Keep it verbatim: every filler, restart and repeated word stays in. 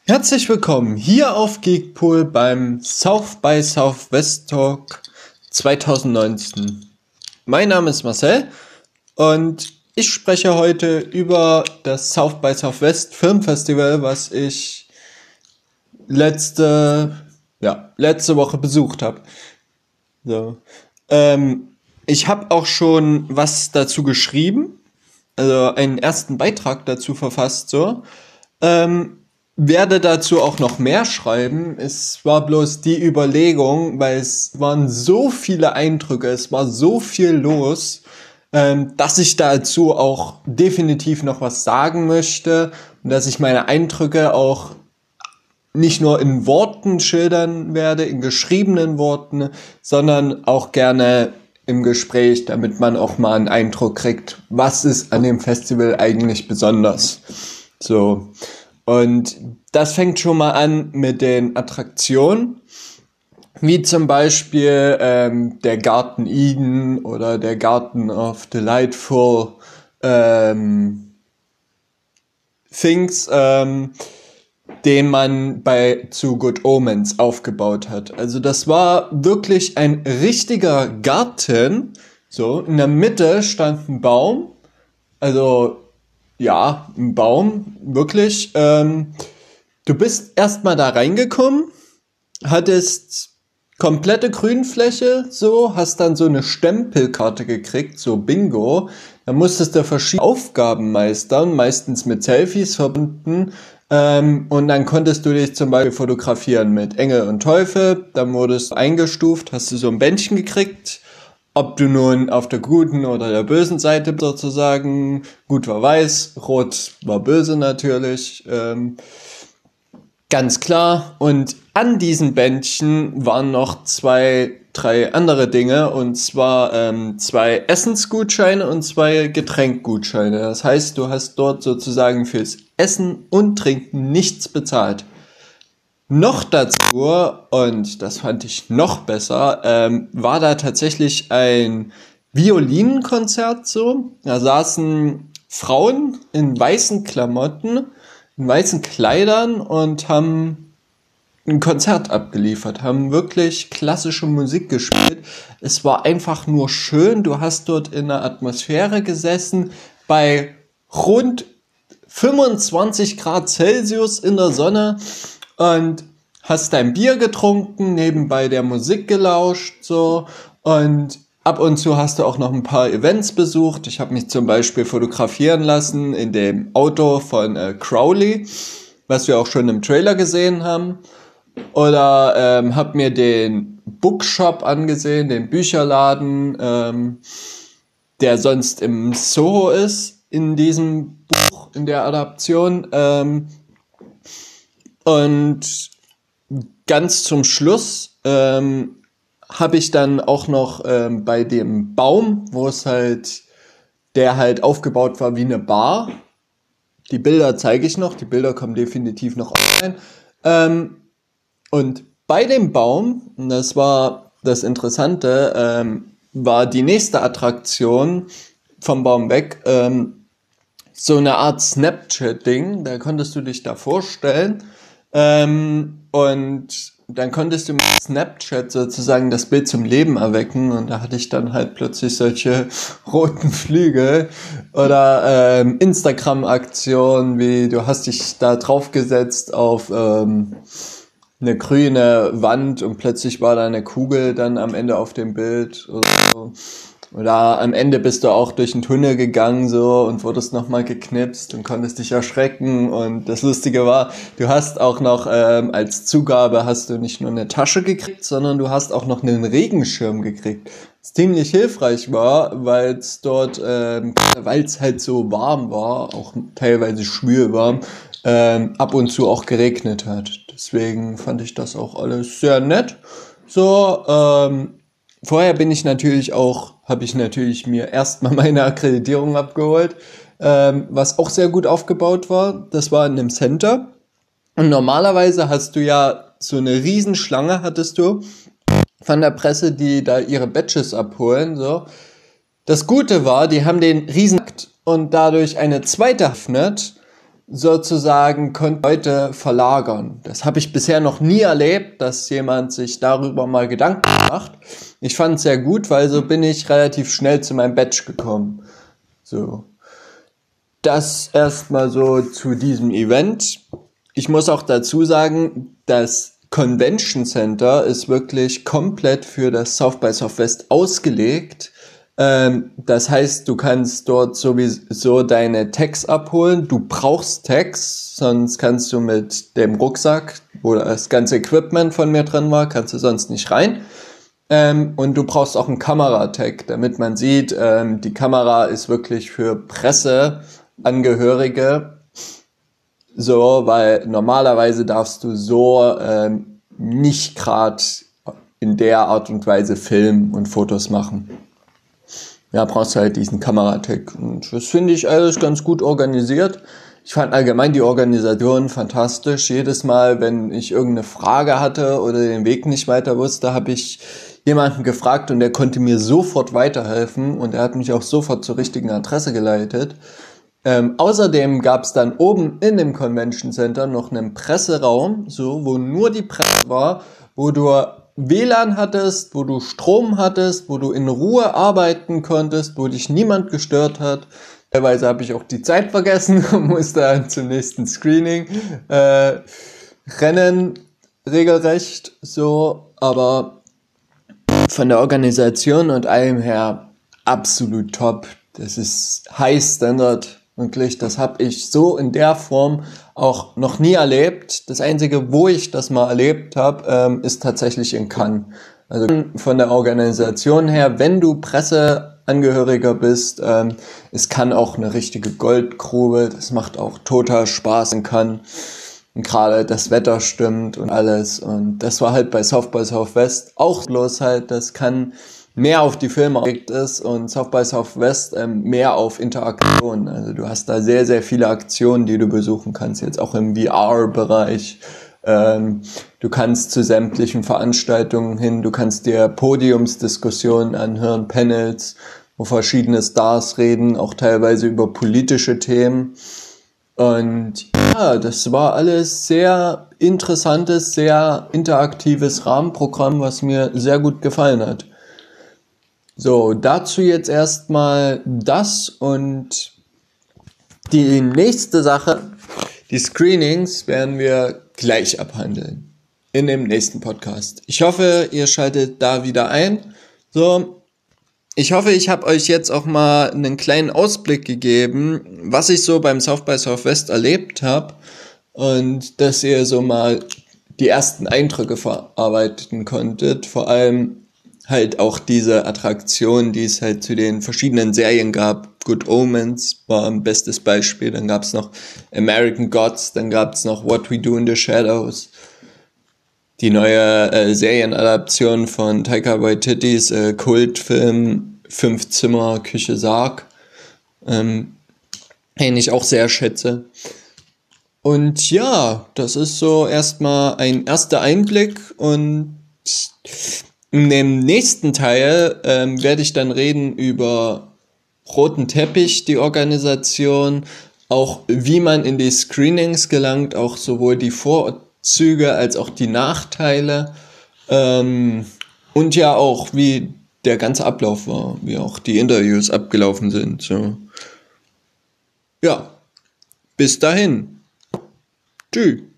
Herzlich willkommen hier auf Geekpool beim South by Southwest Talk zwanzig neunzehn. Mein Name ist Marcel und ich spreche heute über das South by Southwest Filmfestival, was ich letzte, ja, letzte Woche besucht habe. So. Ähm, ich habe auch schon was dazu geschrieben, also einen ersten Beitrag dazu verfasst, so. Ähm, werde dazu auch noch mehr schreiben. Es war bloß die Überlegung, weil es waren so viele Eindrücke, es war so viel los, ähm, dass ich dazu auch definitiv noch was sagen möchte und dass ich meine Eindrücke auch nicht nur in Worten schildern werde, in geschriebenen Worten, sondern auch gerne im Gespräch, damit man auch mal einen Eindruck kriegt, was ist an dem Festival eigentlich besonders. So. Und das fängt schon mal an mit den Attraktionen, wie zum Beispiel ähm, der Garten Eden oder der Garten of Delightful ähm, Things, ähm, den man bei zu Good Omens aufgebaut hat. Also das war wirklich ein richtiger Garten. So, in der Mitte stand ein Baum, also ja, ein Baum, wirklich. Ähm, du bist erstmal da reingekommen, hattest komplette Grünfläche, so, hast dann so eine Stempelkarte gekriegt, so Bingo. Da musstest du verschiedene Aufgaben meistern, meistens mit Selfies verbunden. Ähm, und dann konntest du dich zum Beispiel fotografieren mit Engel und Teufel. Dann wurdest du eingestuft, hast du so ein Bändchen gekriegt. Ob du nun auf der guten oder der bösen Seite sozusagen, gut war weiß, rot war böse natürlich, ähm, ganz klar. Und an diesen Bändchen waren noch zwei, drei andere Dinge, und zwar ähm, zwei Essensgutscheine und zwei Getränkgutscheine. Das heißt, du hast dort sozusagen fürs Essen und Trinken nichts bezahlt. Noch dazu, und das fand ich noch besser, ähm, war da tatsächlich ein Violinenkonzert so. Da saßen Frauen in weißen Klamotten, in weißen Kleidern und haben ein Konzert abgeliefert, haben wirklich klassische Musik gespielt. Es war einfach nur schön, du hast dort in der Atmosphäre gesessen, bei rund fünfundzwanzig Grad Celsius in der Sonne, und hast dein Bier getrunken, nebenbei der Musik gelauscht, so, und ab und zu hast du auch noch ein paar Events besucht. Ich habe mich zum Beispiel fotografieren lassen in dem Auto von äh, Crowley, was wir auch schon im Trailer gesehen haben, oder ähm, habe mir den Bookshop angesehen, den Bücherladen, ähm, der sonst im Soho ist, in diesem Buch, in der Adaption, ähm, und ganz zum Schluss ähm, habe ich dann auch noch ähm, bei dem Baum, wo es halt, der halt aufgebaut war wie eine Bar. Die Bilder zeige ich noch, die Bilder kommen definitiv noch online. Ähm, und bei dem Baum, und das war das Interessante, ähm, war die nächste Attraktion vom Baum weg, ähm, so eine Art Snapchat-Ding, da konntest du dich da vorstellen. Ähm, und dann konntest du mit Snapchat sozusagen das Bild zum Leben erwecken, und da hatte ich dann halt plötzlich solche roten Flügel oder ähm, Instagram-Aktionen, wie du hast dich da draufgesetzt auf ähm, eine grüne Wand und plötzlich war da eine Kugel dann am Ende auf dem Bild oder so. Oder am Ende bist du auch durch einen Tunnel gegangen so und wurdest nochmal geknipst und konntest dich erschrecken. Und das Lustige war, du hast auch noch ähm, als Zugabe hast du nicht nur eine Tasche gekriegt, sondern du hast auch noch einen Regenschirm gekriegt. Was ziemlich hilfreich war, weil es dort, ähm, weil es halt so warm war, auch teilweise schwülwarm, ähm, ab und zu auch geregnet hat. Deswegen fand ich das auch alles sehr nett. So, ähm, vorher bin ich natürlich auch, habe ich natürlich mir erstmal meine Akkreditierung abgeholt, ähm, was auch sehr gut aufgebaut war. Das war in einem Center. Und normalerweise hast du ja so eine Riesenschlange, hattest du, von der Presse, die da ihre Badges abholen. So. Das Gute war, die haben den Riesen und dadurch eine zweite öffnet, sozusagen konnten Leute verlagern. Das habe ich bisher noch nie erlebt, dass jemand sich darüber mal Gedanken macht. Ich fand es sehr gut, weil so bin ich relativ schnell zu meinem Badge gekommen. So. Das erstmal so zu diesem Event. Ich muss auch dazu sagen, das Convention Center ist wirklich komplett für das South by Southwest ausgelegt. Ähm, das heißt, du kannst dort sowieso deine Tags abholen. Du brauchst Tags, sonst kannst du mit dem Rucksack, wo das ganze Equipment von mir drin war, kannst du sonst nicht rein. Ähm, und du brauchst auch einen Kameratag, damit man sieht, ähm, die Kamera ist wirklich für Presseangehörige. So, weil normalerweise darfst du so ähm, nicht gerade in der Art und Weise filmen und Fotos machen. Ja, brauchst du halt diesen Kameratag. Und das finde ich alles ganz gut organisiert. Ich fand allgemein die Organisation fantastisch. Jedes Mal, wenn ich irgendeine Frage hatte oder den Weg nicht weiter wusste, habe ich jemanden gefragt und der konnte mir sofort weiterhelfen und er hat mich auch sofort zur richtigen Adresse geleitet. Ähm, außerdem gab es dann oben in dem Convention Center noch einen Presseraum, so, wo nur die Presse war, wo du W L A N hattest, wo du Strom hattest, wo du in Ruhe arbeiten konntest, wo dich niemand gestört hat. Teilweise habe ich auch die Zeit vergessen und musste dann zum nächsten Screening äh, rennen, regelrecht so, aber von der Organisation und allem her absolut top. Das ist High Standard, wirklich, das habe ich so in der Form auch noch nie erlebt. Das Einzige, wo ich das mal erlebt habe, ähm, ist tatsächlich in Cannes. Also von der Organisation her, wenn du Presseangehöriger bist, ähm, es kann auch eine richtige Goldgrube. Das macht auch total Spaß in Cannes. Und gerade das Wetter stimmt und alles. Und das war halt bei South by Southwest auch bloß halt, das kann mehr auf die Filme ausgelegt ist und South by Southwest ähm, mehr auf Interaktion. Also du hast da sehr, sehr viele Aktionen, die du besuchen kannst, jetzt auch im V R-Bereich. Ähm, du kannst zu sämtlichen Veranstaltungen hin, du kannst dir Podiumsdiskussionen anhören, Panels, wo verschiedene Stars reden, auch teilweise über politische Themen. Und ja, das war alles sehr interessantes, sehr interaktives Rahmenprogramm, was mir sehr gut gefallen hat. So, dazu jetzt erstmal das und die nächste Sache, die Screenings, werden wir gleich abhandeln in dem nächsten Podcast. Ich hoffe, ihr schaltet da wieder ein. So, ich hoffe, ich habe euch jetzt auch mal einen kleinen Ausblick gegeben, was ich so beim South by Southwest erlebt habe und dass ihr so mal die ersten Eindrücke verarbeiten konntet, vor allem halt auch diese Attraktion, die es halt zu den verschiedenen Serien gab. Good Omens war ein bestes Beispiel. Dann gab es noch American Gods, dann gab es noch What We Do in the Shadows. Die neue äh, Serienadaption von Taika Waititis äh, Kultfilm Fünf Zimmer, Küche, Sarg. Ähm, den ich auch sehr schätze. Und ja, das ist so erstmal ein erster Einblick und in dem nächsten Teil ähm, werde ich dann reden über Roten Teppich, die Organisation, auch wie man in die Screenings gelangt, auch sowohl die Vorzüge als auch die Nachteile ähm, und ja auch wie der ganze Ablauf war, wie auch die Interviews abgelaufen sind. So. Ja, bis dahin. Tschüss.